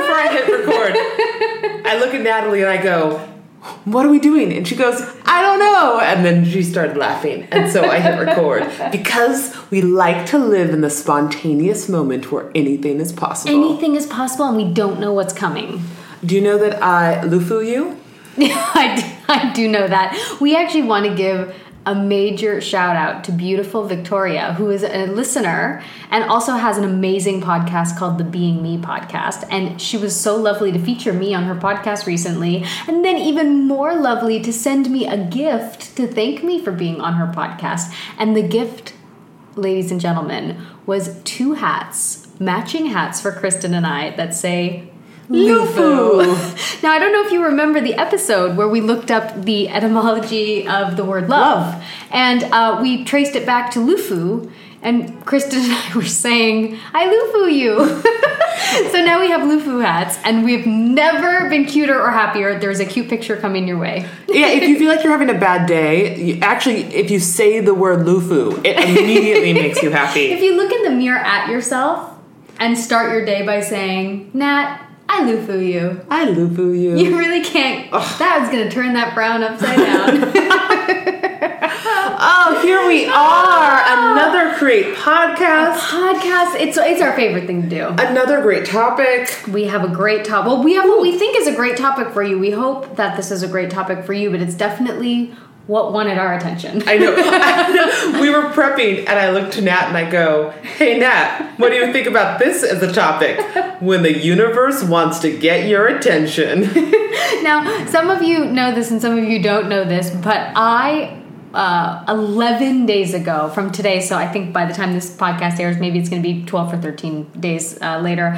before I hit record, I look at Natalie and I go, what are we doing? And she goes, I don't know. And then she started laughing. And so I hit record because we like to live in the spontaneous moment where anything is possible. Anything is possible and we don't know what's coming. Do you know that I Lufu you? I do know that. We actually want to give a major shout out to beautiful Victoria, who is a listener and also has an amazing podcast called the Being Me podcast. And she was so lovely to feature me on her podcast recently. And then even more lovely to send me a gift to thank me for being on her podcast. And the gift, ladies and gentlemen, was 2 hats, matching hats for Kristen and I that say Lufu. Now, I don't know if you remember the episode where we looked up the etymology of the word love. And we traced it back to Lufu. And Kristen and I were saying, I Lufu you. So now we have Lufu hats. And we've never been cuter or happier. There's a cute picture coming your way. Yeah, if you feel like you're having a bad day, if you say the word Lufu, it immediately makes you happy. If you look in the mirror at yourself and start your day by saying, Nat, I Lufu you. I Lufu you. You really can't. Ugh. That was going to turn that brown upside down. Oh, here we are. Another great podcast. It's our favorite thing to do. Another great topic. We have a great topic. Well, we have what we think is a great topic for you. We hope that this is a great topic for you, but it's definitely what wanted our attention. I know. We were prepping, and I looked to Nat, and I go, hey, Nat, what do you think about this as a topic? When the universe wants to get your attention. Now, some of you know this, and some of you don't know this, but I 11 days ago from today, so I think by the time this podcast airs, maybe it's going to be 12 or 13 days later,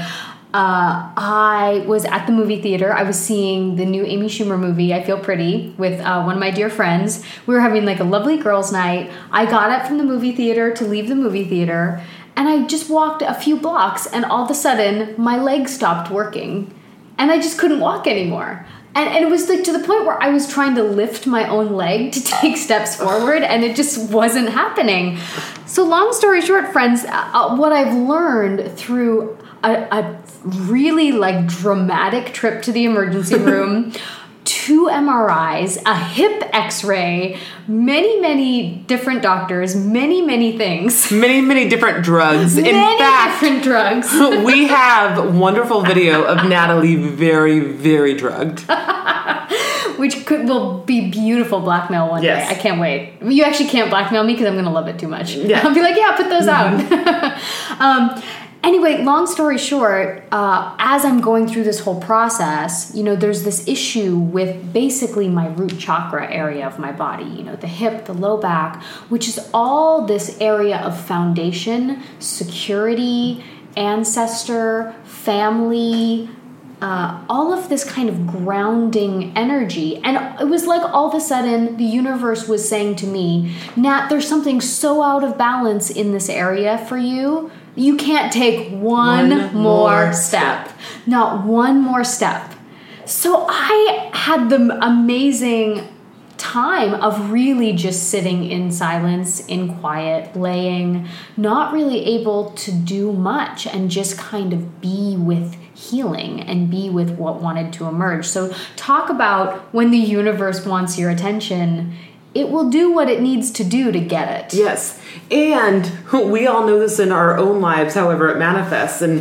I was at the movie theater. I was seeing the new Amy Schumer movie, I Feel Pretty, with one of my dear friends. We were having like a lovely girls' night. I got up from the movie theater to leave the movie theater, and I just walked a few blocks, and all of a sudden, my legs stopped working, and I just couldn't walk anymore. And it was like to the point where I was trying to lift my own leg to take steps forward, and it just wasn't happening. So long story short, friends, what I've learned through a really like dramatic trip to the emergency room, 2 MRIs, a hip x-ray, many different doctors, many things. Many different drugs. In fact, different drugs. We have wonderful video of Natalie very, very drugged. Which will be beautiful blackmail one day. I can't wait. You actually can't blackmail me because I'm going to love it too much. Yeah. I'll be like, yeah, put those out. Anyway, long story short, as I'm going through this whole process, there's this issue with basically my root chakra area of my body, the hip, the low back, which is all this area of foundation, security, ancestor, family, all of this kind of grounding energy. And it was like all of a sudden the universe was saying to me, Nat, there's something so out of balance in this area for you. You can't take one more step. Not one more step. So I had the amazing time of really just sitting in silence, in quiet, laying, not really able to do much and just kind of be with healing and be with what wanted to emerge. So talk about when the universe wants your attention, it will do what it needs to do to get it. Yes. And we all know this in our own lives, however it manifests. And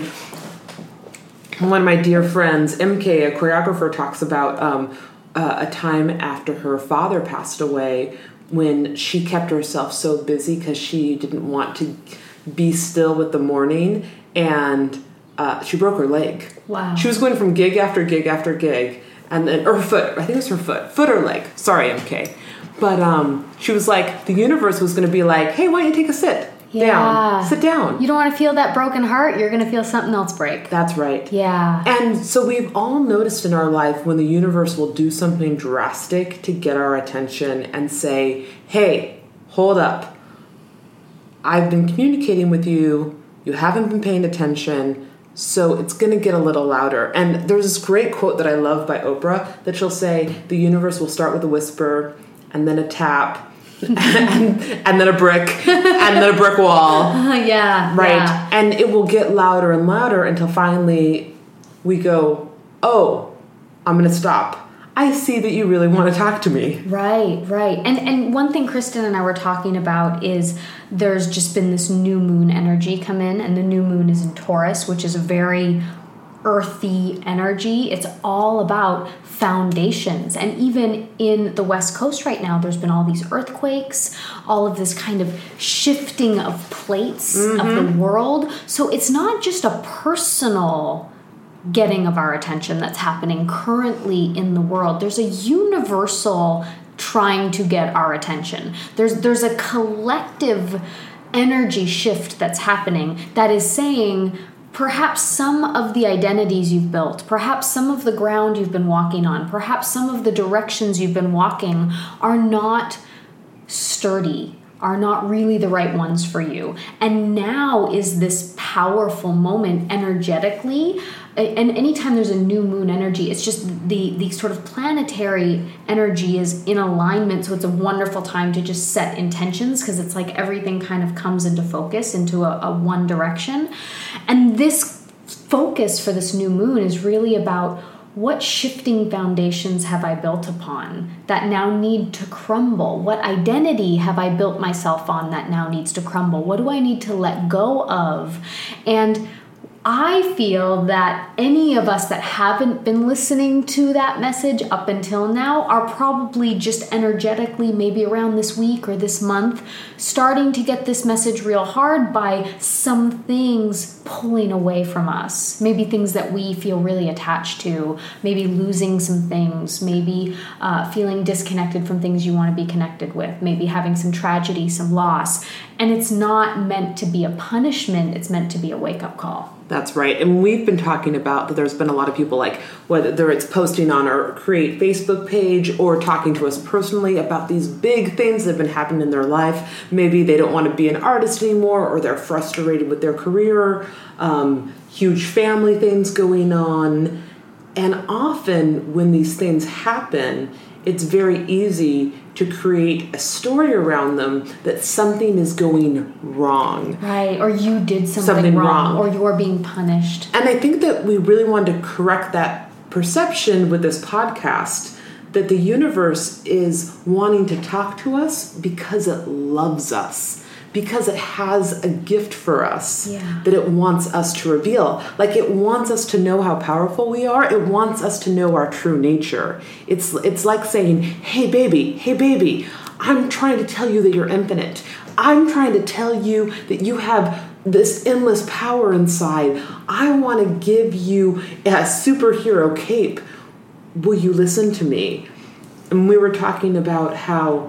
one of my dear friends, MK, a choreographer, talks about a time after her father passed away when she kept herself so busy because she didn't want to be still with the mourning, and she broke her leg. Wow. She was going from gig after gig after gig, and then, or foot, I think it was her foot or leg. Sorry, MK. But she was like, the universe was going to be like, hey, why don't you take a sit down? Sit down. You don't want to feel that broken heart. You're going to feel something else break. That's right. Yeah. And so we've all noticed in our life when the universe will do something drastic to get our attention and say, hey, hold up. I've been communicating with you. You haven't been paying attention. So it's going to get a little louder. And there's this great quote that I love by Oprah that she'll say, the universe will start with a whisper, and then a tap, and then a brick, and then a brick wall. Yeah. Right. Yeah. And it will get louder and louder until finally we go, oh, I'm going to stop. I see that you really want to talk to me. Right. And one thing Kristen and I were talking about is there's just been this new moon energy come in, and the new moon is in Taurus, which is a very earthy energy. It's all about foundations. And even in the West Coast right now, there's been all these earthquakes, all of this kind of shifting of plates of the world. So it's not just a personal getting of our attention that's happening currently in the world. There's a universal trying to get our attention. There's a collective energy shift that's happening that is saying perhaps some of the identities you've built, perhaps some of the ground you've been walking on, perhaps some of the directions you've been walking are not sturdy, are not really the right ones for you. And now is this powerful moment energetically. And anytime there's a new moon energy, it's just the sort of planetary energy is in alignment. So it's a wonderful time to just set intentions, because it's like everything kind of comes into focus into a one direction. And this focus for this new moon is really about what shifting foundations have I built upon that now need to crumble? What identity have I built myself on that now needs to crumble? What do I need to let go of? And I feel that any of us that haven't been listening to that message up until now are probably just energetically, maybe around this week or this month, starting to get this message real hard by some things pulling away from us. Maybe things that we feel really attached to, maybe losing some things, maybe feeling disconnected from things you want to be connected with, maybe having some tragedy, some loss. And it's not meant to be a punishment, it's meant to be a wake-up call. That's right. And we've been talking about that there's been a lot of people, like, whether it's posting on our Create Facebook page or talking to us personally about these big things that have been happening in their life. Maybe they don't want to be an artist anymore, or they're frustrated with their career, huge family things going on. And often when these things happen, it's very easy to create a story around them that something is going wrong. Right, or you did something wrong, or you're being punished. And I think that we really wanted to correct that perception with this podcast, that the universe is wanting to talk to us because it loves us, because it has a gift for us that it wants us to reveal. Like, it wants us to know how powerful we are. It wants us to know our true nature. It's like saying, hey baby, I'm trying to tell you that you're infinite. I'm trying to tell you that you have this endless power inside. I want to give you a superhero cape. Will you listen to me? And we were talking about how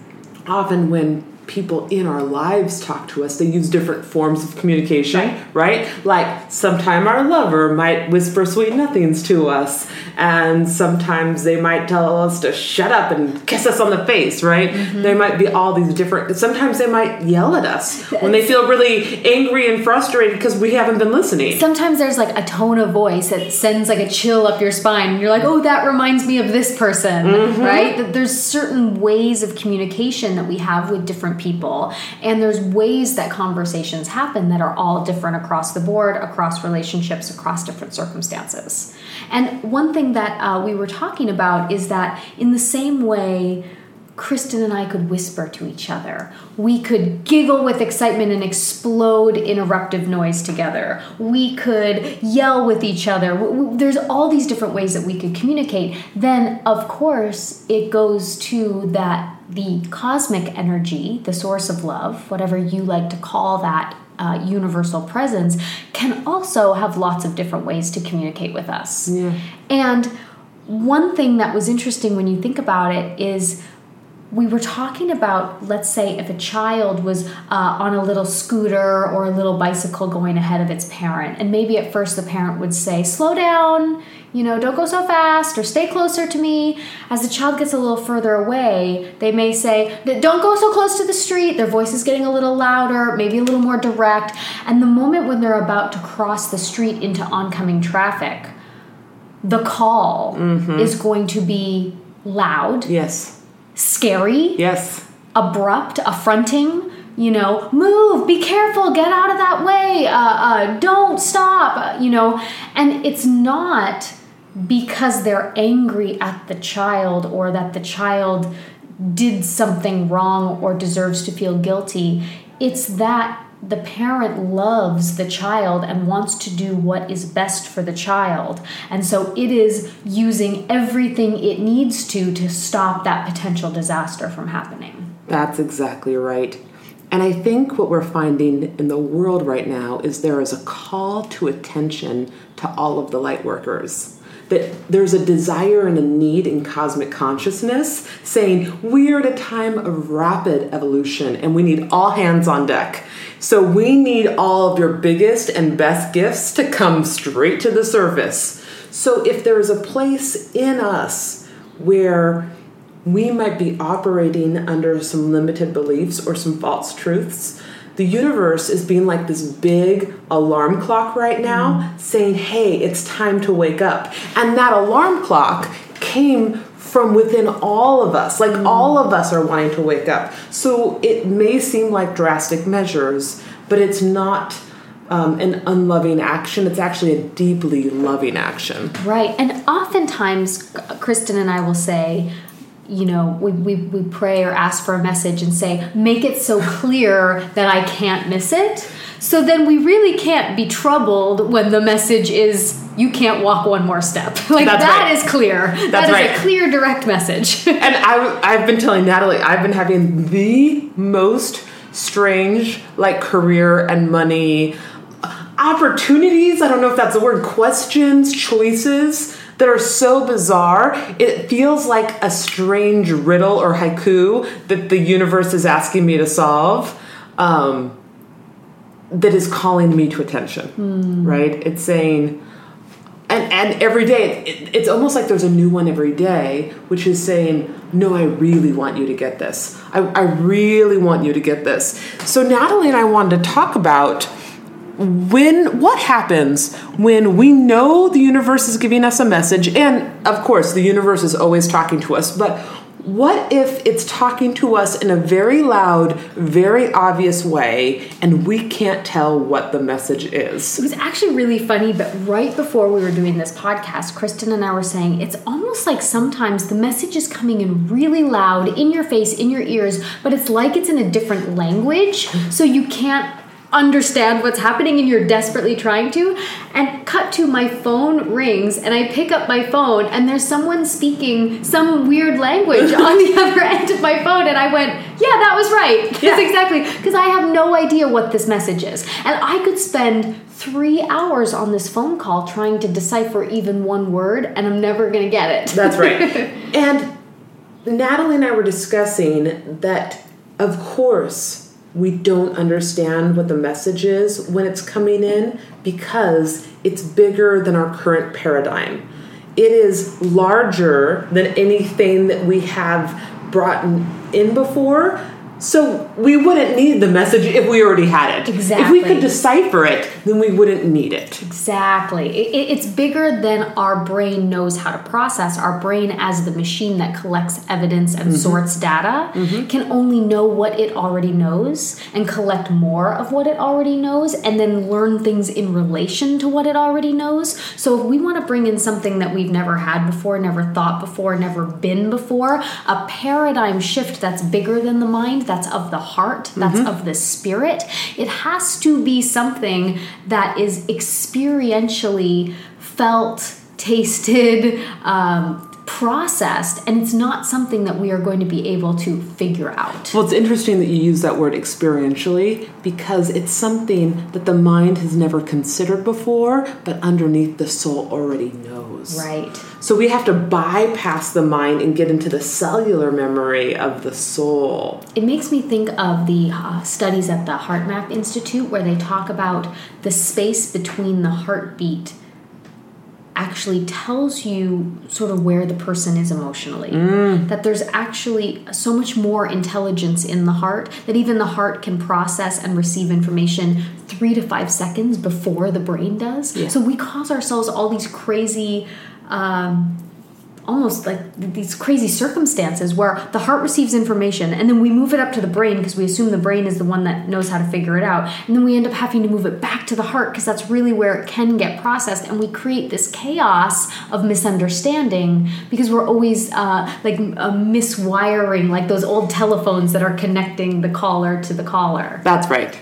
often when people in our lives talk to us, they use different forms of communication, right? Like, sometime our lover might whisper sweet nothings to us, and sometimes they might tell us to shut up and kiss us on the face, right? There might be all these different, sometimes they might yell at us when they feel really angry and frustrated because we haven't been listening. Sometimes there's like a tone of voice that sends like a chill up your spine, and you're like, oh, that reminds me of this person, right? That there's certain ways of communication that we have with different people, and there's ways that conversations happen that are all different across the board, across relationships, across different circumstances. And one thing that we were talking about is that in the same way Kristen and I could whisper to each other, we could giggle with excitement and explode in eruptive noise together, we could yell with each other, there's all these different ways that we could communicate. Then of course it goes to that the cosmic energy, the source of love, whatever you like to call that, universal presence, can also have lots of different ways to communicate with us. And one thing that was interesting when you think about it is we were talking about, let's say, if a child was on a little scooter or a little bicycle going ahead of its parent, and maybe at first the parent would say, slow down, don't go so fast, or stay closer to me. As the child gets a little further away, they may say, don't go so close to the street. Their voice is getting a little louder, maybe a little more direct. And the moment when they're about to cross the street into oncoming traffic, the call is going to be loud. Yes. Scary. Yes. Abrupt, affronting, move, be careful, get out of that way, don't stop, and it's not because they're angry at the child or that the child did something wrong or deserves to feel guilty. It's that the parent loves the child and wants to do what is best for the child. And so it is using everything it needs to stop that potential disaster from happening. That's exactly right. And I think what we're finding in the world right now is there is a call to attention to all of the light workers. That there's a desire and a need in cosmic consciousness saying we're at a time of rapid evolution and we need all hands on deck. So we need all of your biggest and best gifts to come straight to the surface. So if there's a place in us where we might be operating under some limited beliefs or some false truths, the universe is being like this big alarm clock right now saying, hey, it's time to wake up. And that alarm clock came from within all of us. Like all of us are wanting to wake up. So it may seem like drastic measures, but it's not an unloving action. It's actually a deeply loving action. Right. And oftentimes, Kristen and I will say, we pray or ask for a message and say, make it so clear that I can't miss it. So then we really can't be troubled when the message is, you can't walk one more step. That is clear. That is a clear, direct message. And I've been telling Natalie, I've been having the most strange, career and money opportunities. I don't know if that's the word, questions, choices that are so bizarre. It feels like a strange riddle or haiku that the universe is asking me to solve, that is calling me to attention, right? It's saying, and every day, it's almost like there's a new one every day, which is saying, no, I really want you to get this. I really want you to get this. So Natalie and I wanted to talk about what happens when we know the universe is giving us a message, and of course the universe is always talking to us, but what if it's talking to us in a very loud, very obvious way, and we can't tell what the message is? It was actually really funny, but right before we were doing this podcast, Kristen and I were saying it's almost like sometimes the message is coming in really loud, in your face, in your ears, but it's like it's in a different language, so you can't understand what's happening and you're desperately trying to. And cut to, my phone rings and I pick up my phone and there's someone speaking some weird language on the other end of my phone, and I went, yeah, that was right. That's exactly, because I have no idea what this message is. And I could spend 3 hours on this phone call trying to decipher even one word, and I'm never going to get it. That's right. And Natalie and I were discussing that, of course, we don't understand what the message is when it's coming in because it's bigger than our current paradigm. It is larger than anything that we have brought in before. So we wouldn't need the message if we already had it. Exactly. If we could decipher it, then we wouldn't need it. Exactly. It's bigger than our brain knows how to process. Our brain, as the machine that collects evidence and sorts data, can only know what it already knows and collect more of what it already knows and then learn things in relation to what it already knows. So if we want to bring in something that we've never had before, never thought before, never been before, a paradigm shift that's bigger than the mind, that's of the heart, that's of the spirit, it has to be something that is experientially felt, tasted, processed, and it's not something that we are going to be able to figure out. Well, it's interesting that you use that word experientially because it's something that the mind has never considered before, but underneath the soul already knows. Right. So we have to bypass the mind and get into the cellular memory of the soul. It makes me think of the studies at the HeartMath Institute where they talk about the space between the heartbeat actually tells you sort of where the person is emotionally. That there's actually so much more intelligence in the heart that even the heart can process and receive information 3 to 5 seconds before the brain does. Yeah. So we cause ourselves all these crazy almost like these crazy circumstances where the heart receives information and then we move it up to the brain because we assume the brain is the one that knows how to figure it out, and then we end up having to move it back to the heart because that's really where it can get processed, and we create this chaos of misunderstanding because we're always miswiring, like those old telephones that are connecting the caller to the caller. That's right.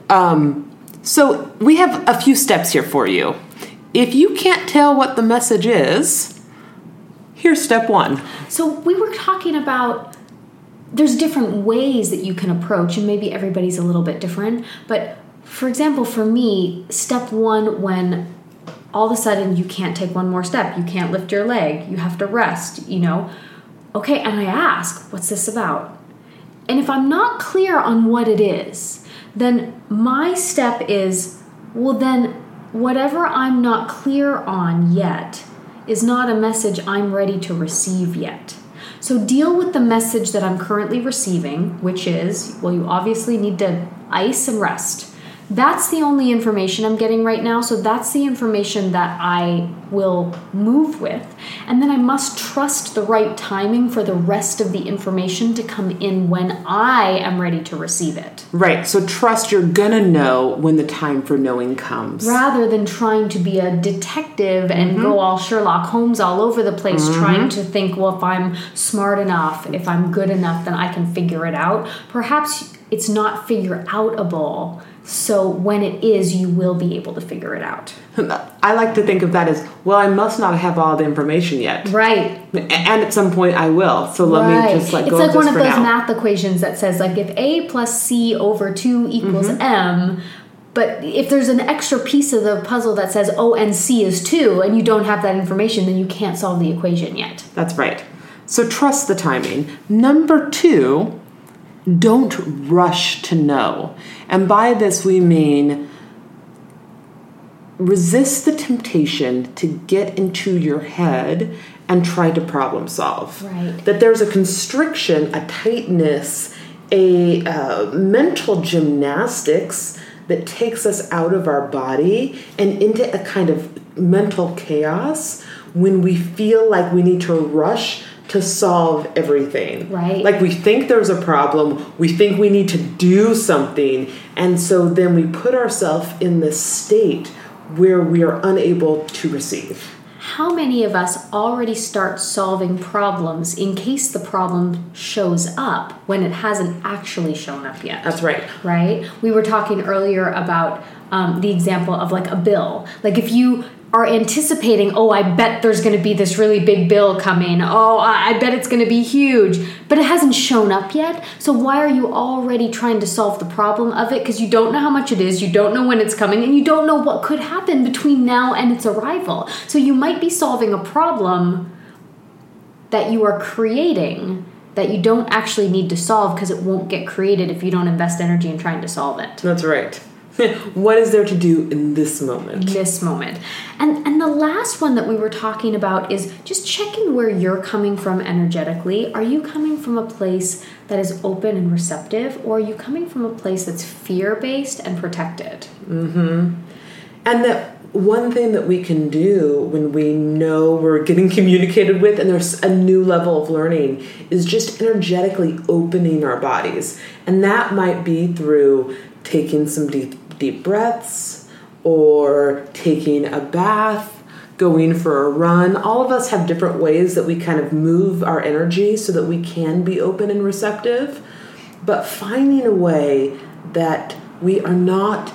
So we have a few steps here for you. If you can't tell what the message is, here's step 1. So we were talking about there's different ways that you can approach, and maybe everybody's a little bit different. But for example, for me, step 1, when all of a sudden you can't take one more step, you can't lift your leg, you have to rest, Okay, and I ask, what's this about? And if I'm not clear on what it is, then my step is, well then, whatever I'm not clear on yet is not a message I'm ready to receive yet. So deal with the message that I'm currently receiving, which is, well, you obviously need to ice and rest. That's the only information I'm getting right now, so that's the information that I will move with. And then I must trust the right timing for the rest of the information to come in when I am ready to receive it. Right, so trust you're gonna know when the time for knowing comes. Rather than trying to be a detective and go all Sherlock Holmes all over the place, trying to think, well, if I'm smart enough, if I'm good enough, then I can figure it out. Perhaps it's not figure-outable. So when it is, you will be able to figure it out. I like to think of that as, well, I must not have all the information yet. Right. And at some point I will. So let me just go with this for now. It's like one of those math equations that says, like, if A plus C over 2 equals M, but if there's an extra piece of the puzzle that says O and C is 2, and you don't have that information, then you can't solve the equation yet. That's right. So trust the timing. Number 2, don't rush to know. And by this we mean resist the temptation to get into your head and try to problem solve. Right. That there's a constriction, a tightness, a mental gymnastics that takes us out of our body and into a kind of mental chaos when we feel like we need to rush to solve everything. Right. Like we think there's a problem, we think we need to do something, and so then we put ourselves in this state where we are unable to receive. How many of us already start solving problems in case the problem shows up when it hasn't actually shown up yet? That's right. Right? We were talking earlier about the example of like a bill. Like if you are anticipating, oh, I bet there's going to be this really big bill coming. Oh, I bet it's going to be huge. But it hasn't shown up yet. So why are you already trying to solve the problem of it? Because you don't know how much it is, you don't know when it's coming, and you don't know what could happen between now and its arrival. So you might be solving a problem that you are creating that you don't actually need to solve because it won't get created if you don't invest energy in trying to solve it. That's right. What is there to do in this moment? This moment. And the last one that we were talking about is just checking where you're coming from energetically. Are you coming from a place that is open and receptive, or are you coming from a place that's fear-based and protected? Mm-hmm. And that one thing that we can do when we know we're getting communicated with and there's a new level of learning is just energetically opening our bodies. And that might be through taking some deep breaths, or taking a bath, going for a run. All of us have different ways that we kind of move our energy so that we can be open and receptive, but finding a way that we are not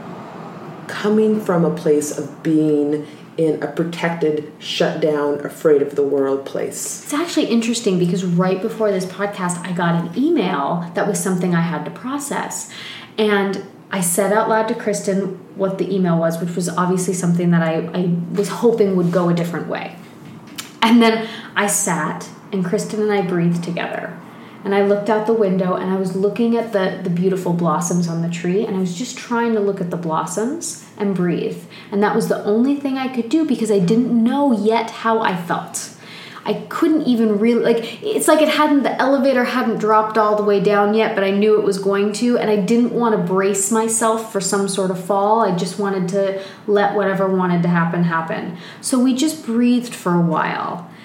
coming from a place of being in a protected, shut down, afraid of the world place. It's actually interesting because right before this podcast, I got an email that was something I had to process. And I said out loud to Kristen what the email was, which was obviously something that I was hoping would go a different way. And then I sat, and Kristen and I breathed together. And I looked out the window, and I was looking at the beautiful blossoms on the tree, and I was just trying to look at the blossoms and breathe. And that was the only thing I could do because I didn't know yet how I felt. I couldn't even really, it's like the elevator hadn't dropped all the way down yet, but I knew it was going to, and I didn't want to brace myself for some sort of fall. I just wanted to let whatever wanted to happen. So we just breathed for a while.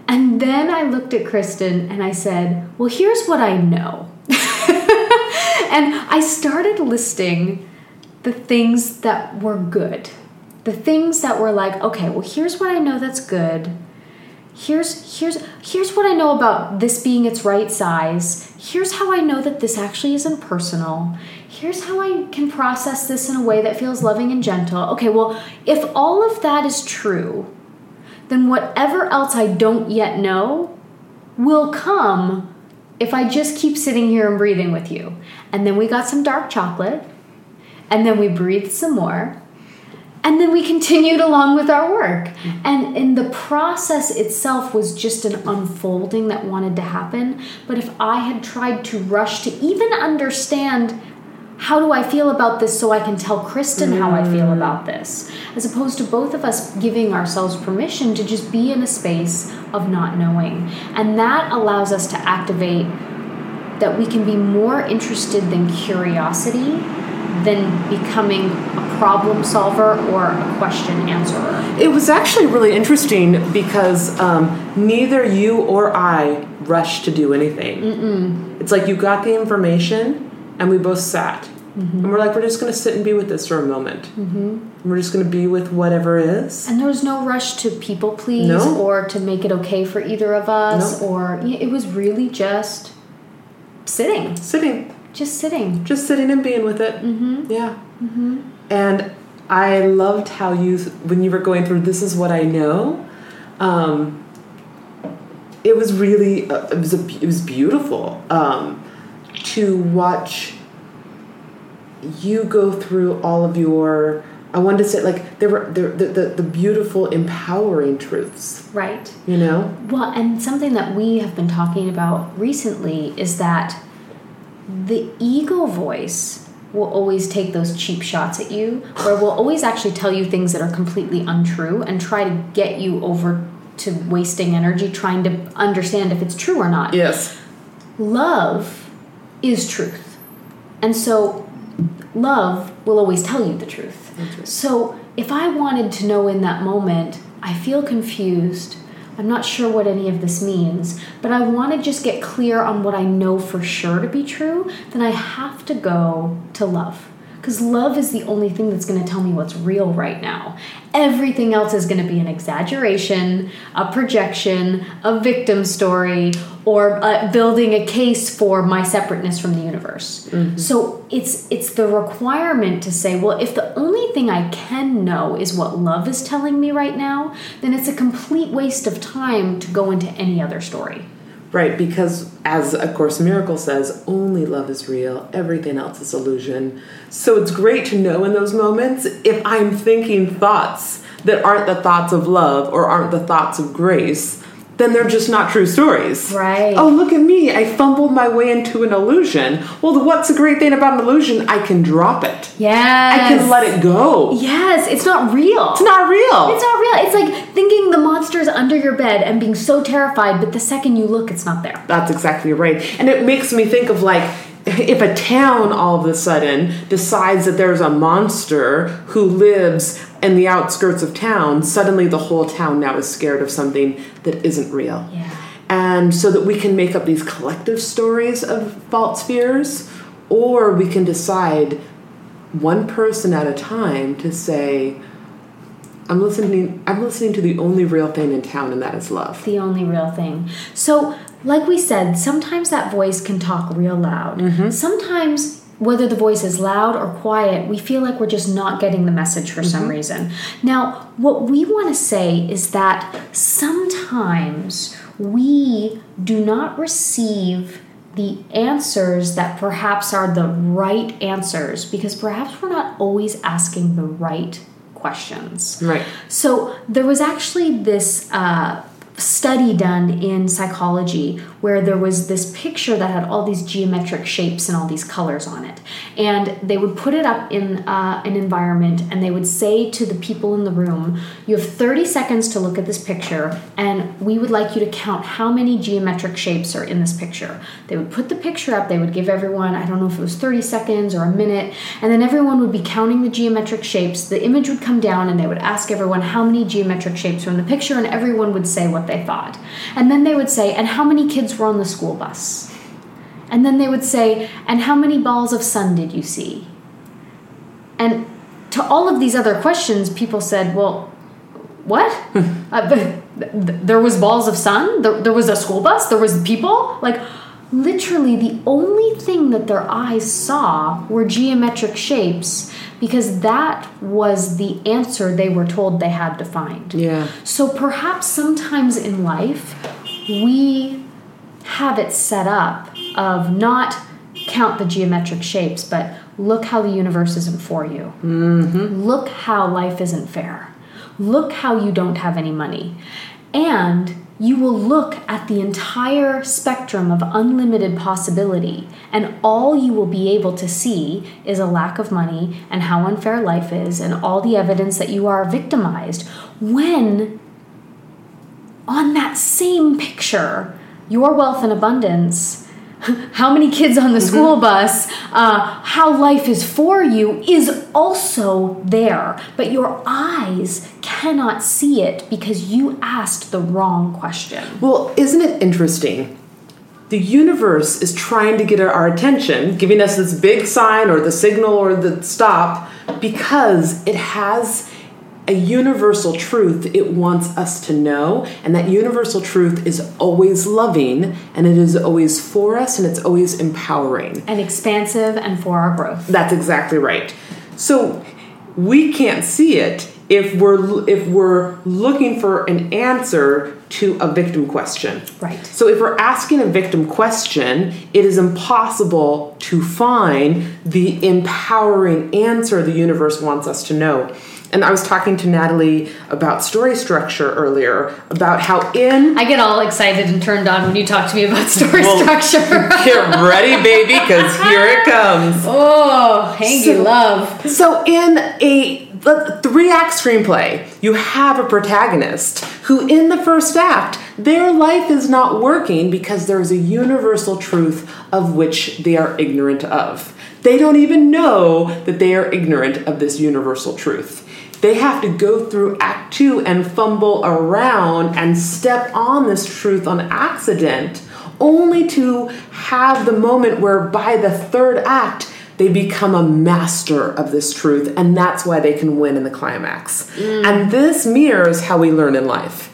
And then I looked at Kristen and I said, well, here's what I know. And I started listing the things that were good. The things that were like, okay, well, here's what I know that's good. Here's what I know about this being its right size. Here's how I know that this actually isn't personal. Here's how I can process this in a way that feels loving and gentle. Okay, well, if all of that is true, then whatever else I don't yet know will come if I just keep sitting here and breathing with you. And then we got some dark chocolate, and then we breathed some more, and then we continued along with our work. And in the process itself was just an unfolding that wanted to happen. But if I had tried to rush to even understand how do I feel about this so I can tell Kristen how I feel about this, as opposed to both of us giving ourselves permission to just be in a space of not knowing. And that allows us to activate that we can be more interested than curiosity than becoming a problem solver or a question answerer. It was actually really interesting because neither you or I rushed to do anything. Mm-mm. It's like you got the information and we both sat. Mm-hmm. And we're like, we're just going to sit and be with this for a moment. Mm-hmm. We're just going to be with whatever is. And there was no rush to people please or to make it okay for either of us. Or it was really just sitting. Just sitting and being with it. Mm-hmm. Yeah. Mm-hmm. And I loved how when you were going through this is what I know, it was really, it was beautiful to watch you go through all of your, I wanted to say, like, there were the beautiful, empowering truths. Right. You know? Well, and something that we have been talking about recently is that the ego voice will always take those cheap shots at you, where we'll always actually tell you things that are completely untrue and try to get you over to wasting energy trying to understand if it's true or not. Yes. Love is truth. And so love will always tell you the truth. Right. So if I wanted to know in that moment, I feel confused, I'm not sure what any of this means, but I want to just get clear on what I know for sure to be true, then I have to go to love. Because love is the only thing that's going to tell me what's real right now. Everything else is going to be an exaggeration, a projection, a victim story, or building a case for my separateness from the universe. Mm-hmm. So it's the requirement to say, well, if the only thing I can know is what love is telling me right now, then it's a complete waste of time to go into any other story. Right, because as A Course in Miracles says, only love is real, everything else is illusion. So it's great to know in those moments if I'm thinking thoughts that aren't the thoughts of love or aren't the thoughts of grace, then they're just not true stories. Right. Oh, look at me, I fumbled my way into an illusion. Well, what's the great thing about an illusion? I can drop it. Yes. I can let it go. Yes, it's not real. It's not real. It's not real. It's like thinking the monster's under your bed and being so terrified, but the second you look, it's not there. That's exactly right. And it makes me think of, like, if a town all of a sudden decides that there's a monster who lives in the outskirts of town, suddenly the whole town now is scared of something that isn't real. Yeah. And so that we can make up these collective stories of false fears, or we can decide one person at a time to say, I'm listening to the only real thing in town, and that is love. The only real thing. So, like we said, sometimes that voice can talk real loud. Mm-hmm. Sometimes, whether the voice is loud or quiet, we feel like we're just not getting the message for some reason. Now, what we want to say is that sometimes we do not receive the answers that perhaps are the right answers because perhaps we're not always asking the right questions. Right. So there was actually this study done in psychology where there was this picture that had all these geometric shapes and all these colors on it. And they would put it up in an environment and they would say to the people in the room, you have 30 seconds to look at this picture and we would like you to count how many geometric shapes are in this picture. They would put the picture up, they would give everyone, I don't know if it was 30 seconds or a minute, and then everyone would be counting the geometric shapes. The image would come down and they would ask everyone how many geometric shapes were in the picture and everyone would say what what they thought. And then they would say, and how many kids were on the school bus? And then they would say, and how many balls of sun did you see? And to all of these other questions, people said, well, what? There was balls of sun? There was a school bus? There was people? Like, literally the only thing that their eyes saw were geometric shapes, because that was the answer they were told they had to find. Yeah. So perhaps sometimes in life, we have it set up of not count the geometric shapes, but look how the universe isn't for you. Mm-hmm. Look how life isn't fair. Look how you don't have any money. And you will look at the entire spectrum of unlimited possibility, and all you will be able to see is a lack of money and how unfair life is and all the evidence that you are victimized, when on that same picture, your wealth and abundance, how many kids on the school bus, how life is for you is also there. But your eyes cannot see it because you asked the wrong question. Well, isn't it interesting? The universe is trying to get our attention, giving us this big sign or the signal or the stop, because it has a universal truth it wants us to know, and that universal truth is always loving, and it is always for us, and it's always empowering. And expansive and for our growth. That's exactly right. So we can't see it if we're looking for an answer to a victim question. Right. So if we're asking a victim question, it is impossible to find the empowering answer the universe wants us to know. And I was talking to Natalie about story structure earlier, about how I get all excited and turned on when you talk to me about story structure. Get ready, baby, because here it comes. Oh, hangy love. So in a 3-act screenplay, you have a protagonist who in the first act, their life is not working because there's a universal truth of which they are ignorant of. They don't even know that they are ignorant of this universal truth. They have to go through Act 2 and fumble around and step on this truth on accident, only to have the moment where by the 3rd act, they become a master of this truth, and that's why they can win in the climax. And this mirrors how we learn in life.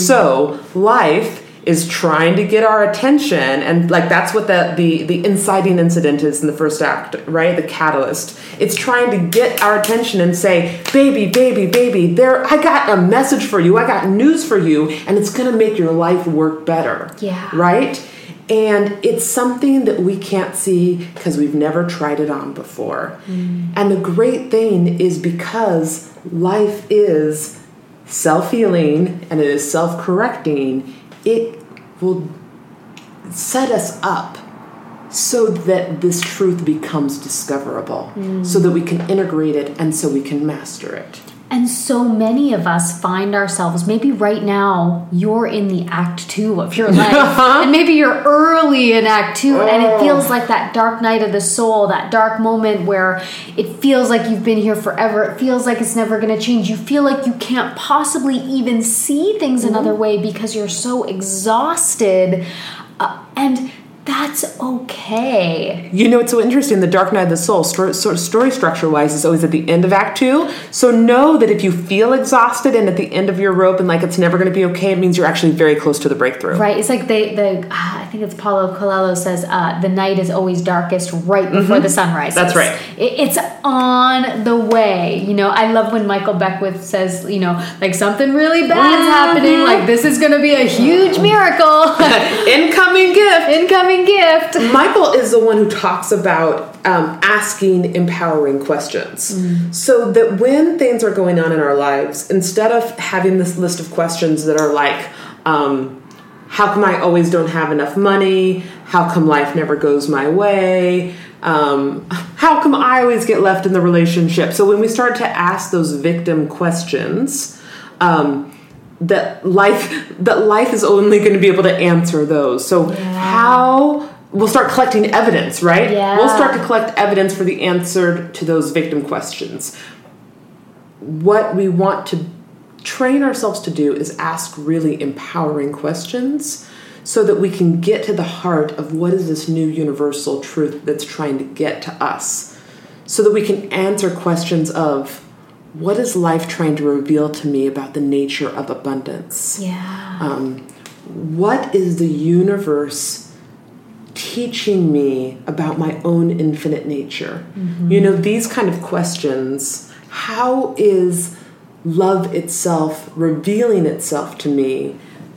So life is trying to get our attention, and like that's what the inciting incident is in the first act, right? The catalyst. It's trying to get our attention and say, baby, baby, baby, I got a message for you, I got news for you, and it's gonna make your life work better. Yeah. Right? And it's something that we can't see because we've never tried it on before. And the great thing is, because life is self-healing and it is self-correcting, it will set us up so that this truth becomes discoverable, so that we can integrate it and so we can master it. And so many of us find ourselves, maybe right now, you're in the Act 2 of your life. And maybe you're early in Act 2, and it feels like that dark night of the soul, that dark moment where it feels like you've been here forever. It feels like it's never going to change. You feel like you can't possibly even see things another way because you're so exhausted. And that's okay. You know, it's so interesting. The Dark Night of the Soul, story structure-wise, is always at the end of Act 2. So know that if you feel exhausted and at the end of your rope and like it's never going to be okay, it means you're actually very close to the breakthrough. Right. It's like I think it's Paulo Coelho says, the night is always darkest right before the sun rises. That's right. It's on the way. You know, I love when Michael Beckwith says, you know, like something really bad's happening. Like this is going to be a huge miracle. Incoming gift. Michael is the one who talks about asking empowering questions. So that when things are going on in our lives, instead of having this list of questions that are like, how come I always don't have enough money? How come life never goes my way? How come I always get left in the relationship? So when we start to ask those victim questions, that life is only going to be able to answer those. So how we'll start collecting evidence, right? Yeah. We'll start to collect evidence for the answer to those victim questions. What we want train ourselves to do is ask really empowering questions so that we can get to the heart of what is this new universal truth that's trying to get to us, so that we can answer questions of, what is life trying to reveal to me about the nature of abundance? What is the universe teaching me about my own infinite nature? These kind of questions. How is love itself revealing itself to me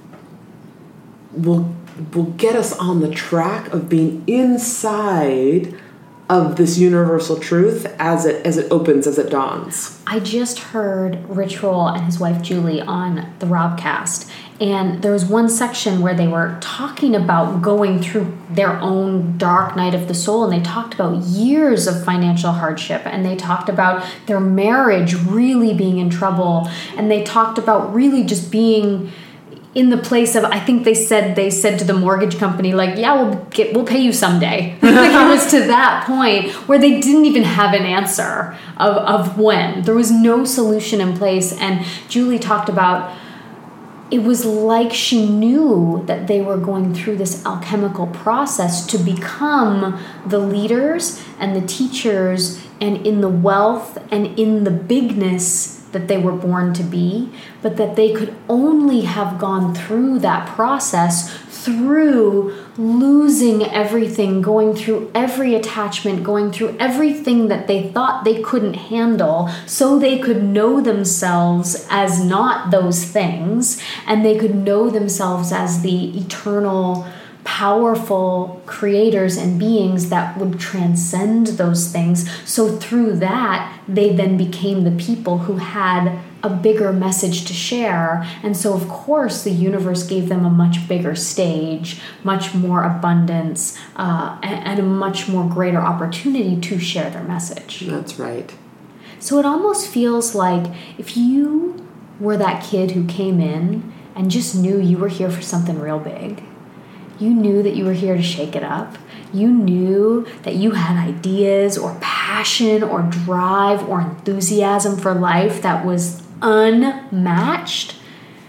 will get us on the track of being inside of this universal truth as it opens, as it dawns. I just heard Rich Roll and his wife Julie on the Robcast, and there was one section where they were talking about going through their own dark night of the soul, and they talked about years of financial hardship, and they talked about their marriage really being in trouble, and they talked about really just being in the place of, I think they said to the mortgage company, like, yeah, we'll pay you someday. Like, it was to that point where they didn't even have an answer of when. There was no solution in place. And Julie talked about, it was like she knew that they were going through this alchemical process to become the leaders and the teachers and in the wealth and in the bigness that they were born to be, but that they could only have gone through that process through losing everything, going through every attachment, going through everything that they thought they couldn't handle, so they could know themselves as not those things, and they could know themselves as the eternal, powerful creators and beings that would transcend those things. So through that, they then became the people who had a bigger message to share. And so, of course, the universe gave them a much bigger stage, much more abundance, and a much more greater opportunity to share their message. That's right. So it almost feels like if you were that kid who came in and just knew you were here for something real big, you knew that you were here to shake it up. You knew that you had ideas or passion or drive or enthusiasm for life that was unmatched.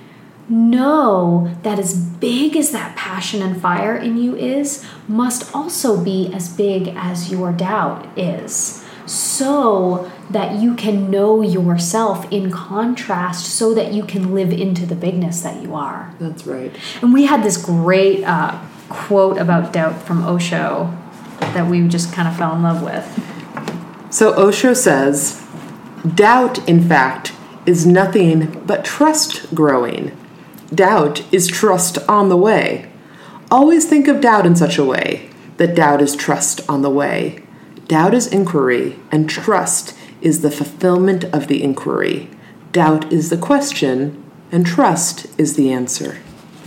Know that as big as that passion and fire in you is, must also be as big as your doubt is, so that you can know yourself in contrast, so that you can live into the bigness that you are. That's right. And we had this great quote about doubt from Osho that we just kind of fell in love with. So Osho says, doubt, in fact, is nothing but trust growing. Doubt is trust on the way. Always think of doubt in such a way that doubt is trust on the way. Doubt is inquiry, and trust is the fulfillment of the inquiry. Doubt is the question, and trust is the answer.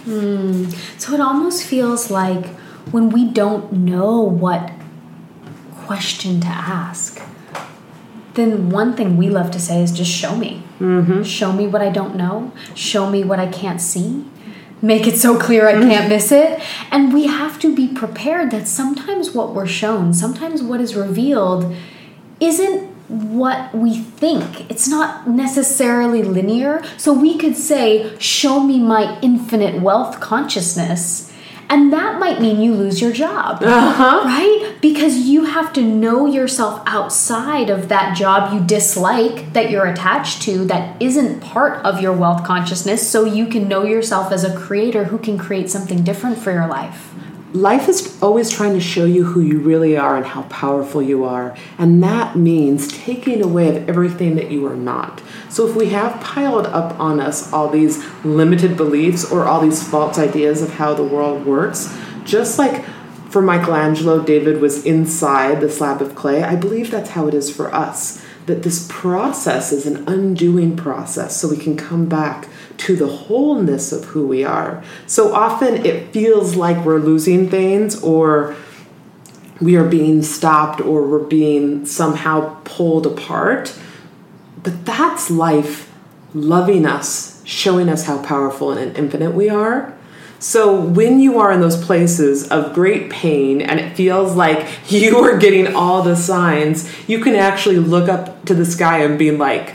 So it almost feels like when we don't know what question to ask, then one thing we love to say is just show me. Show me what I don't know. Show me what I can't see. Make it so clear I can't miss it. And we have to be prepared that sometimes what we're shown, sometimes what is revealed isn't what we think. It's not necessarily linear. So we could say, show me my infinite wealth consciousness. And that might mean you lose your job, right? Because you have to know yourself outside of that job you dislike, that you're attached to, that isn't part of your wealth consciousness, so you can know yourself as a creator who can create something different for your life. Life is always trying to show you who you really are and how powerful you are. And that means taking away of everything that you are not. So if we have piled up on us all these limited beliefs or all these false ideas of how the world works, just like for Michelangelo, David was inside the slab of clay, I believe that's how it is for us. That this process is an undoing process so we can come back to the wholeness of who we are. So often it feels like we're losing things, or we are being stopped, or we're being somehow pulled apart. But that's life loving us, showing us how powerful and infinite we are. So when you are in those places of great pain and it feels like you are getting all the signs, you can actually look up to the sky and be like,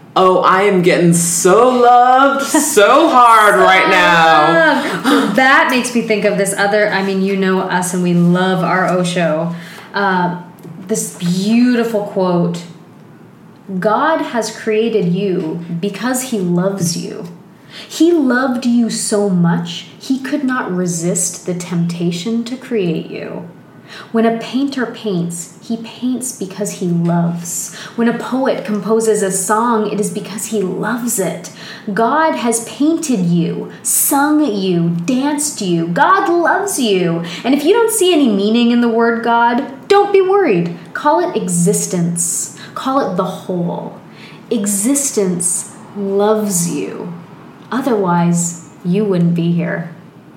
Oh, I am getting so loved so hard right now. Well, that makes me think of this other, I mean, you know us and we love our Osho. This beautiful quote, God has created you because he loves you. He loved you so much, he could not resist the temptation to create you. When a painter paints, he paints because he loves. When a poet composes a song, it is because he loves it. God has painted you, sung you, danced you. God loves you. And if you don't see any meaning in the word God, don't be worried. Call it existence. Call it the whole. Existence loves you. Otherwise, you wouldn't be here.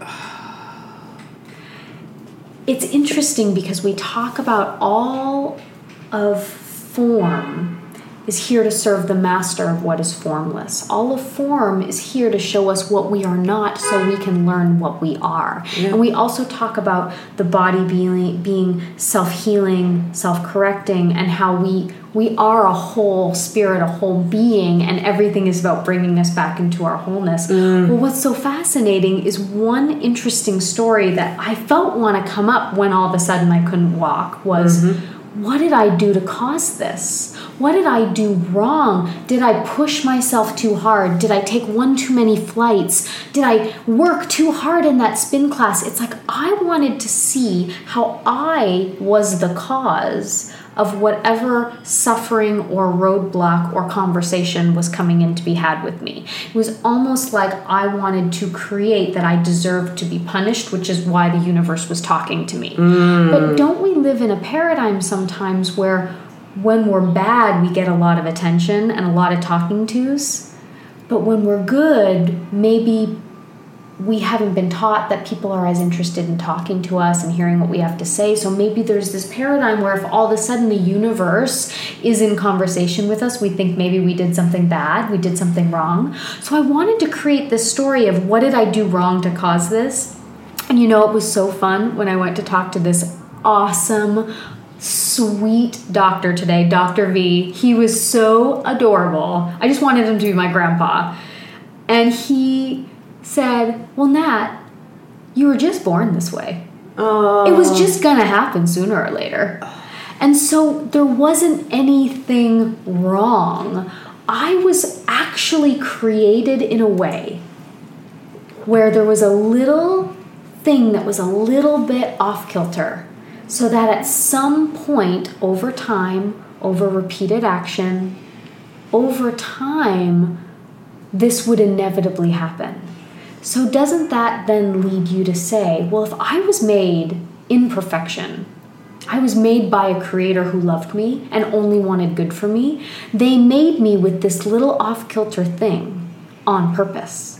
It's interesting because we talk about all of form is here to serve the master of what is formless. All of form is here to show us what we are not so we can learn what we are. Yeah. And we also talk about the body being self-healing, self-correcting, and how we are a whole spirit, a whole being, and everything is about bringing us back into our wholeness. Well, what's so fascinating is one interesting story that I felt want to come up when all of a sudden I couldn't walk was, what did I do to cause this? What did I do wrong? Did I push myself too hard? Did I take one too many flights? Did I work too hard in that spin class? It's like I wanted to see how I was the cause of whatever suffering or roadblock or conversation was coming in to be had with me. It was almost like I wanted to create that I deserved to be punished, which is why the universe was talking to me. But don't we live in a paradigm sometimes where when we're bad, we get a lot of attention and a lot of talking tos, but when we're good, maybe we haven't been taught that people are as interested in talking to us and hearing what we have to say. So maybe there's this paradigm where if all of a sudden the universe is in conversation with us, we think maybe we did something bad, we did something wrong. So I wanted to create this story of what did I do wrong to cause this? And you know, it was so fun when I went to talk to this awesome, sweet doctor today, Dr. V. He was so adorable. I just wanted him to be my grandpa. And he said, well, Nat, you were just born this way. Oh. It was just going to happen sooner or later. And so there wasn't anything wrong. I was actually created in a way where there was a little thing that was a little bit off kilter, so that at some point over time, over repeated action, over time, this would inevitably happen. So doesn't that then lead you to say, well, if I was made in perfection, I was made by a creator who loved me and only wanted good for me, they made me with this little off-kilter thing on purpose.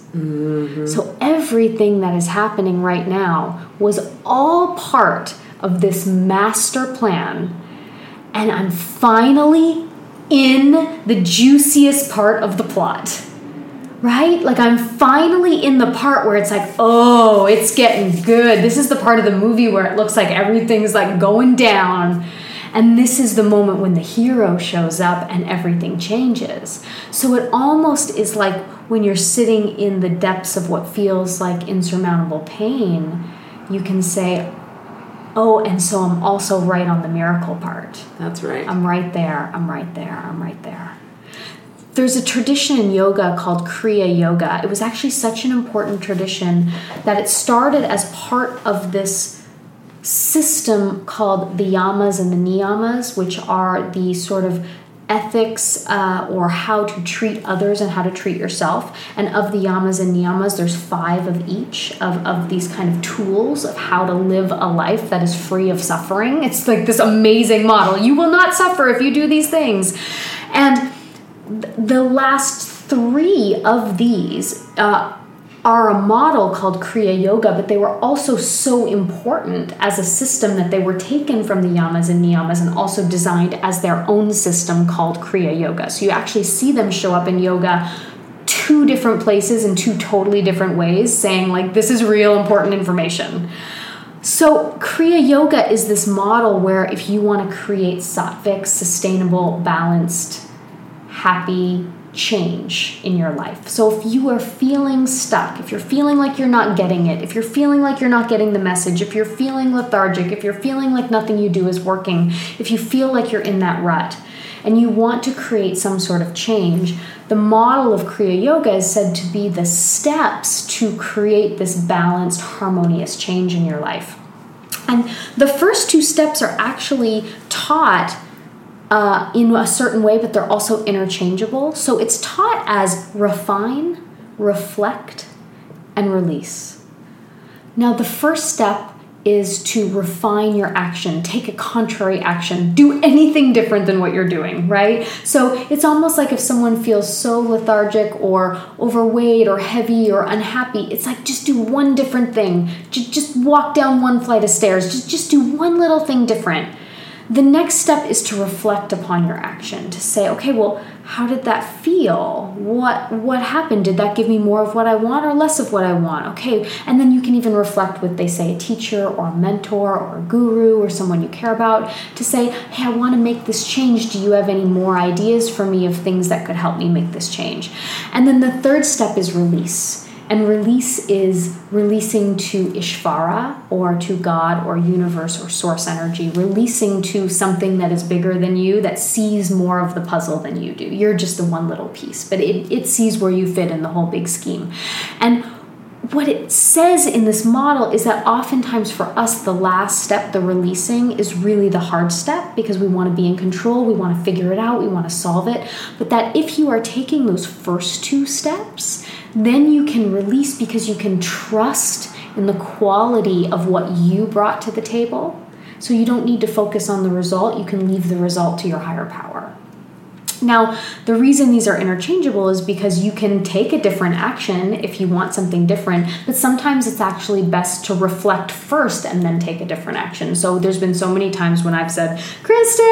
So everything that is happening right now was all part of this master plan, and I'm finally in the juiciest part of the plot. Right? Like I'm finally in the part where it's like, oh, it's getting good. This is the part of the movie where it looks like everything's like going down. And this is the moment when the hero shows up and everything changes. So it almost is like when you're sitting in the depths of what feels like insurmountable pain, you can say, oh, and so I'm also right on the miracle part. That's right. I'm right there. I'm right there. I'm right there. There's a tradition in yoga called Kriya Yoga. It was actually such an important tradition that it started as part of this system called the yamas and the niyamas, which are the sort of ethics or how to treat others and how to treat yourself. And of the yamas and niyamas, there's 5 of each of these kind of tools of how to live a life that is free of suffering. It's like this amazing model. You will not suffer if you do these things. And the last 3 of these are a model called Kriya Yoga, but they were also so important as a system that they were taken from the yamas and niyamas and also designed as their own system called Kriya Yoga. So you actually see them show up in yoga 2 different places in 2 totally different ways, saying like, this is real important information. So Kriya Yoga is this model where if you want to create sattvic, sustainable, balanced, happy, change in your life. So if you are feeling stuck, if you're feeling like you're not getting it, if you're feeling like you're not getting the message, if you're feeling lethargic, if you're feeling like nothing you do is working, if you feel like you're in that rut and you want to create some sort of change, the model of Kriya Yoga is said to be the steps to create this balanced, harmonious change in your life. And the first 2 steps are actually taught in a certain way, but they're also interchangeable. So it's taught as refine, reflect, and release. Now, the first step is to refine your action, take a contrary action, do anything different than what you're doing, right? So it's almost like if someone feels so lethargic or overweight or heavy or unhappy, it's like just do one different thing. Just walk down one flight of stairs. Just do one little thing different. The next step is to reflect upon your action, to say, okay, well, how did that feel? What happened? Did that give me more of what I want or less of what I want? Okay, and then you can even reflect with, they say, a teacher or a mentor or a guru or someone you care about to say, hey, I want to make this change. Do you have any more ideas for me of things that could help me make this change? And then the third step is release. And release is releasing to Ishvara or to God or universe or source energy, releasing to something that is bigger than you, that sees more of the puzzle than you do. You're just the one little piece, but it sees where you fit in the whole big scheme. And what it says in this model is that oftentimes for us, the last step, the releasing, is really the hard step because we want to be in control, we want to figure it out, we want to solve it. But that if you are taking those first 2 steps, then you can release because you can trust in the quality of what you brought to the table. So you don't need to focus on the result, you can leave the result to your higher power. Now, the reason these are interchangeable is because you can take a different action if you want something different, but sometimes it's actually best to reflect first and then take a different action. So there's been so many times when I've said, Kristen,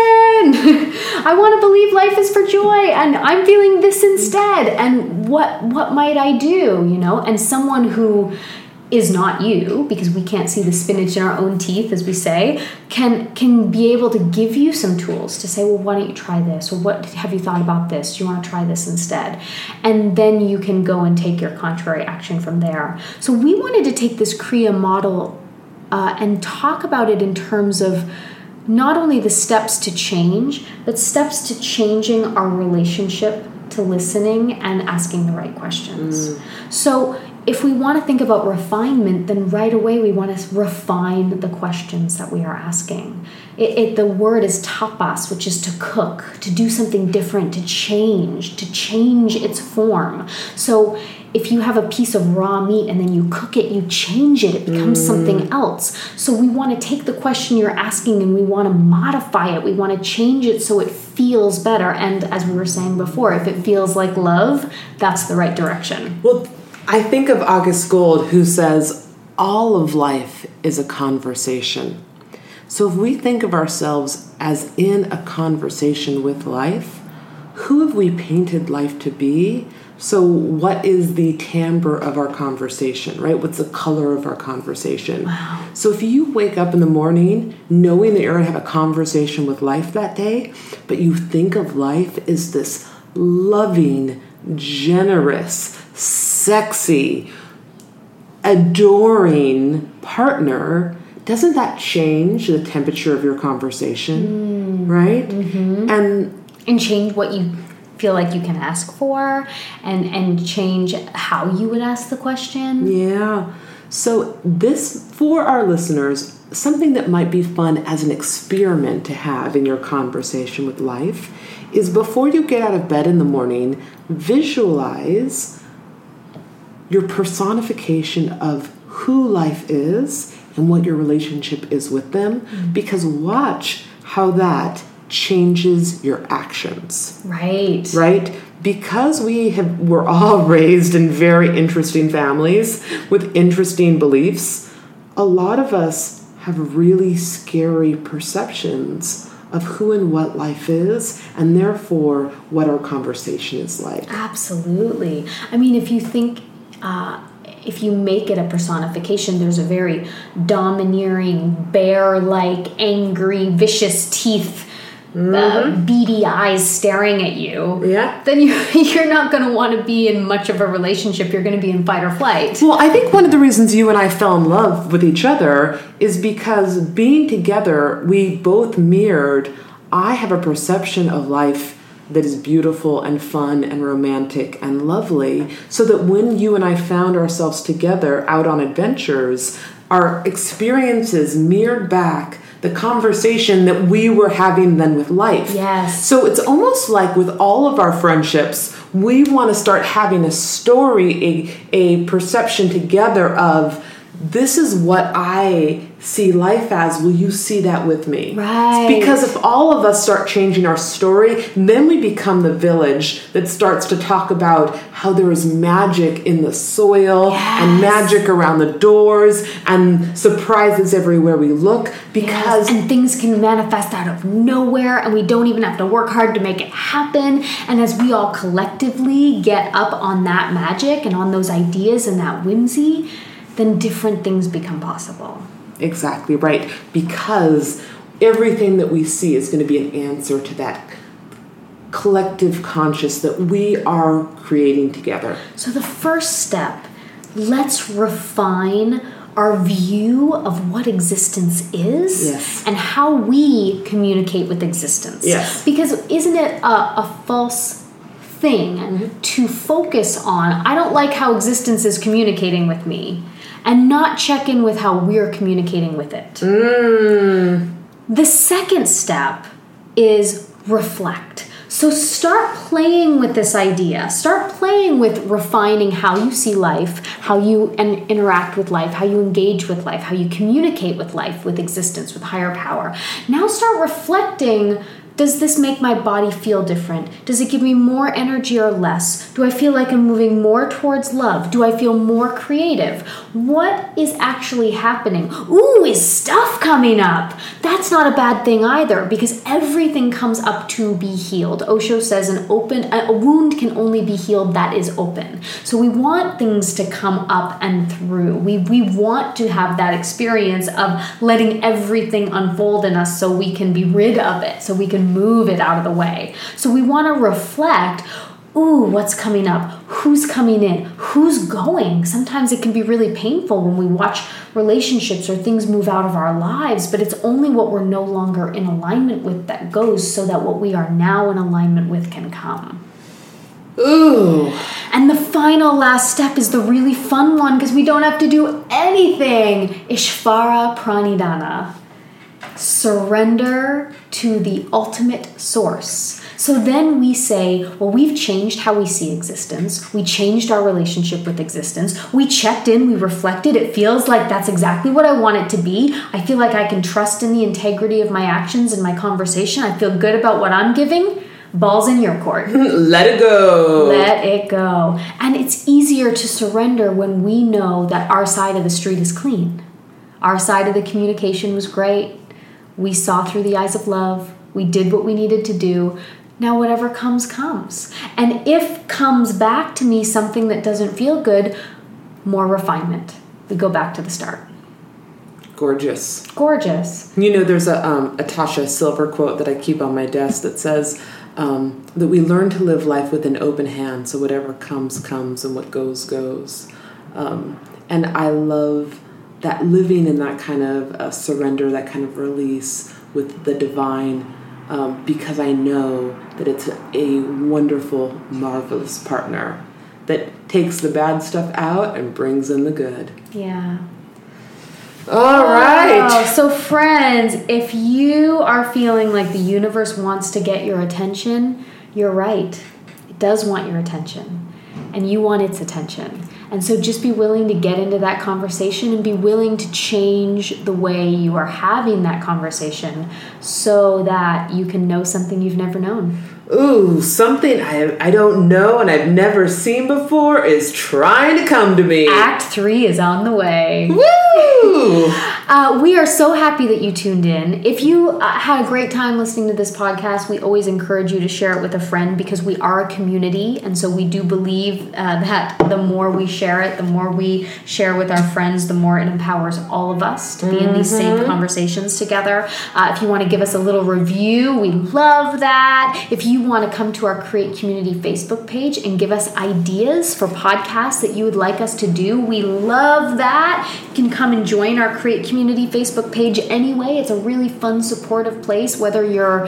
I want to believe life is for joy and I'm feeling this instead. And what might I do, And someone who is not you, because we can't see the spinach in our own teeth, as we say, can be able to give you some tools to say, well, why don't you try this? Or what have you thought about this? Do you want to try this instead? And then you can go and take your contrary action from there. So we wanted to take this Kriya model and talk about it in terms of not only the steps to change, but steps to changing our relationship to listening and asking the right questions. So if we want to think about refinement, then right away we want to refine the questions that we are asking. The word is tapas, which is to cook, to do something different, to change its form. So if you have a piece of raw meat and then you cook it, you change it, it becomes something else. So we want to take the question you're asking and we want to modify it. We want to change it so it feels better. And as we were saying before, if it feels like love, that's the right direction. Well, I think of August Gold, who says, all of life is a conversation. So if we think of ourselves as in a conversation with life, who have we painted life to be? So what is the timbre of our conversation, right? What's the color of our conversation? Wow. So if you wake up in the morning knowing that you're going to have a conversation with life that day, but you think of life as this loving, generous, sexy, adoring partner, doesn't that change the temperature of your conversation, right? Mm-hmm. And change what you feel like you can ask for and change how you would ask the question. Yeah. So this, for our listeners, something that might be fun as an experiment to have in your conversation with life is before you get out of bed in the morning, visualize your personification of who life is and what your relationship is with them, because watch how that changes your actions. Right. Because we're all raised in very interesting families with interesting beliefs, a lot of us have really scary perceptions of who and what life is, and therefore what our conversation is like. Absolutely. I mean, if you think, if you make it a personification, there's a very domineering, bear-like, angry, vicious teeth beady eyes staring at you, then you're not going to want to be in much of a relationship. You're going to be in fight or flight. Well, I think one of the reasons you and I fell in love with each other is because being together, we both mirrored, I have a perception of life that is beautiful and fun and romantic and lovely, so that when you and I found ourselves together out on adventures, our experiences mirrored back the conversation that we were having then with life. Yes. So it's almost like with all of our friendships, we want to start having a story, a perception together of, this is what I see life as. Will you see that with me? Right. Because if all of us start changing our story, then we become the village that starts to talk about how there is magic in the soil and magic around the doors and surprises everywhere we look. Because and things can manifest out of nowhere and we don't even have to work hard to make it happen. And as we all collectively get up on that magic and on those ideas and that whimsy, then different things become possible. Exactly right. Because everything that we see is going to be an answer to that collective conscious that we are creating together. So the first step, let's refine our view of what existence is and how we communicate with existence. Yes. Because isn't it a false thing to focus on, I don't like how existence is communicating with me, and not check in with how we're communicating with it. The second step is reflect. So start playing with this idea. Start playing with refining how you see life, how you interact with life, how you engage with life, how you communicate with life, with existence, with higher power. Now start reflecting. Does this make my body feel different? Does it give me more energy or less? Do I feel like I'm moving more towards love? Do I feel more creative? What is actually happening? Ooh, is stuff coming up? That's not a bad thing either, because everything comes up to be healed. Osho says a wound can only be healed that is open. So we want things to come up and through. We want to have that experience of letting everything unfold in us so we can be rid of it, so we can move it out of the way. So we want to reflect, ooh, what's coming up? Who's coming in? Who's going? Sometimes it can be really painful when we watch relationships or things move out of our lives, but it's only what we're no longer in alignment with that goes, so that what we are now in alignment with can come. Ooh. And the final last step is the really fun one, because we don't have to do anything. Ishvara Pranidhana. Surrender to the ultimate source. So then we say, well, we've changed how we see existence. We changed our relationship with existence. We checked in, we reflected. It feels like that's exactly what I want it to be. I feel like I can trust in the integrity of my actions and my conversation. I feel good about what I'm giving. Ball's in your court. Let it go. Let it go. And it's easier to surrender when we know that our side of the street is clean. Our side of the communication was great. We saw through the eyes of love. We did what we needed to do. Now whatever comes, comes. And if comes back to me something that doesn't feel good, more refinement. We go back to the start. Gorgeous. Gorgeous. You know, there's a Tasha Silver quote that I keep on my desk that says that we learn to live life with an open hand, so whatever comes, comes, and what goes, goes. And I love that, living in that kind of surrender, that kind of release with the divine, because I know that it's a wonderful, marvelous partner that takes the bad stuff out and brings in the good. Yeah. All right. So friends, if you are feeling like the universe wants to get your attention, you're right. It does want your attention, and you want its attention. And so just be willing to get into that conversation and be willing to change the way you are having that conversation so that you can know something you've never known. Ooh, something I don't know and I've never seen before is trying to come to me. Act 3 is on the way. Woo! We are so happy that you tuned in. If you had a great time listening to this podcast, we always encourage you to share it with a friend because we are a community, and so we do believe that the more we share it, the more we share with our friends, the more it empowers all of us to be in these same conversations together. If you want to give us a little review, we love that. If you want to come to our Create Community Facebook page and give us ideas for podcasts that you would like us to do, we love that. You can come and join our Create Community Facebook page anyway. It's a really fun, supportive place, whether you're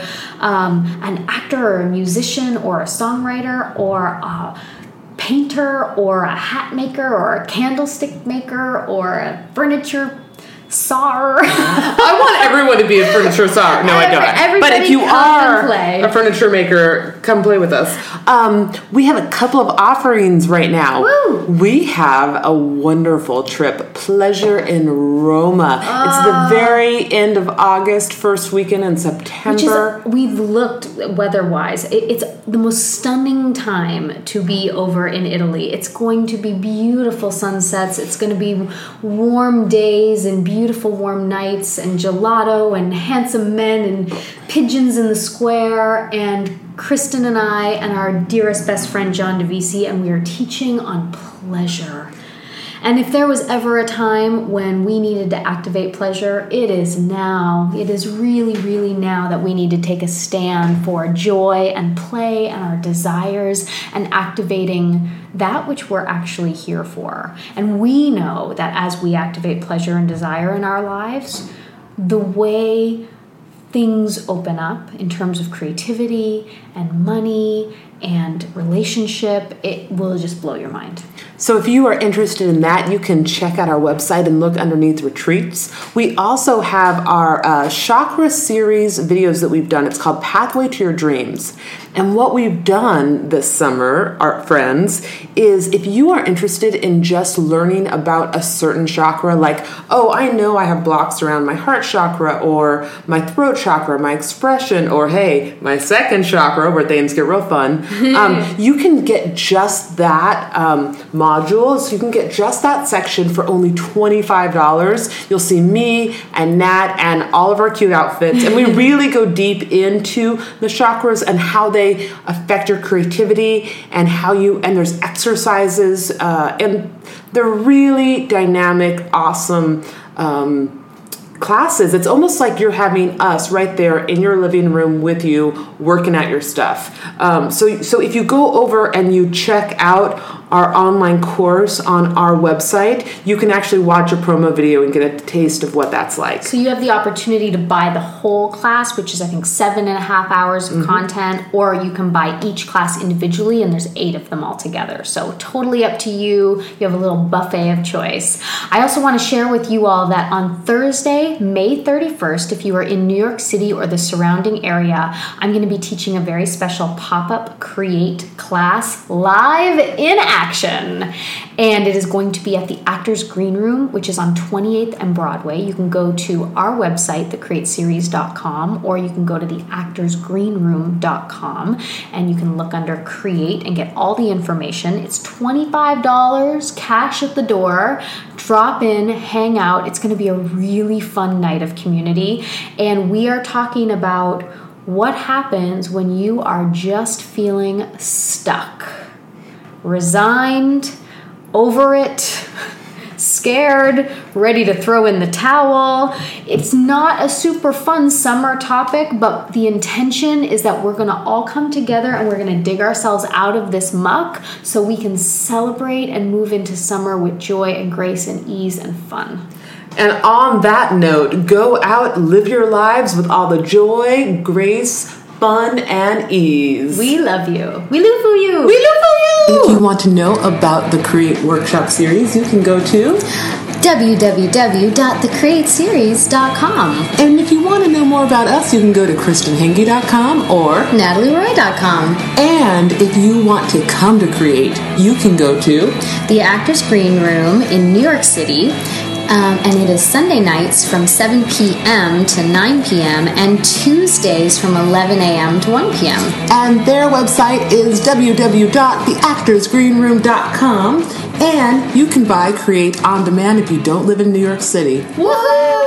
an actor or a musician or a songwriter or a painter or a hat maker or a candlestick maker or a furniture SAR. I want everyone to be a furniture SAR. No, I don't. But if you are a furniture maker, come play with us. We have a couple of offerings right now. Woo! We have a wonderful trip, Pleasure in Roma. It's the very end of August, first weekend in September. We've looked weather-wise. It's the most stunning time to be over in Italy. It's going to be beautiful sunsets. It's going to be warm days and beautiful warm nights and gelato and handsome men and pigeons in the square and Kristen and I and our dearest best friend John DeVisi, and we are teaching on pleasure. And if there was ever a time when we needed to activate pleasure, it is now. It is really, really now that we need to take a stand for joy and play and our desires and activating that which we're actually here for. And we know that as we activate pleasure and desire in our lives, the way things open up in terms of creativity and money and relationship, it will just blow your mind. So if you are interested in that, you can check out our website and look underneath retreats. We also have our chakra series videos that we've done. It's called Pathway to Your Dreams. And what we've done this summer, our friends, is if you are interested in just learning about a certain chakra, like, oh, I know I have blocks around my heart chakra or my throat chakra, my expression, or hey, my second chakra where things get real fun, you can get just that module. So you can get just that section for only $25. You'll see me and Nat and all of our cute outfits. And we really go deep into the chakras and how they affect your creativity and and there's exercises and they're really dynamic, awesome classes. It's almost like you're having us right there in your living room with you working at your stuff. So if you go over and you check out our online course on our website, you can actually watch a promo video and get a taste of what that's like. So you have the opportunity to buy the whole class, which is I think 7.5 hours of content, or you can buy each class individually, and there's 8 of them all together. So totally up to you. You have a little buffet of choice. I also want to share with you all that on Thursday, May 31st, if you are in New York City or the surrounding area, I'm going to be teaching a very special pop-up Create class live in action. And it is going to be at the Actors Green Room, which is on 28th and Broadway. You can go to our website, thecreateseries.com, or you can go to theactorsgreenroom.com, and you can look under Create and get all the information. It's $25, cash at the door. Drop in, hang out. It's going to be a really fun night of community. And we are talking about what happens when you are just feeling stuck. Resigned, over it, scared, ready to throw in the towel. It's not a super fun summer topic, but the intention is that we're going to all come together and we're going to dig ourselves out of this muck so we can celebrate and move into summer with joy and grace and ease and fun. And on that note, go out, live your lives with all the joy, grace, fun, and ease. We love you. We live for you. We live for you. If you want to know about the Create Workshop Series, you can go to www.thecreateseries.com. And if you want to know more about us, you can go to KristenHenge.com or NatalieRoy.com. And if you want to come to Create, you can go to the Actors Green Room in New York City. And it is Sunday nights from 7 p.m. to 9 p.m. and Tuesdays from 11 a.m. to 1 p.m. And their website is www.theactorsgreenroom.com. And you can buy Create on demand if you don't live in New York City. Woohoo!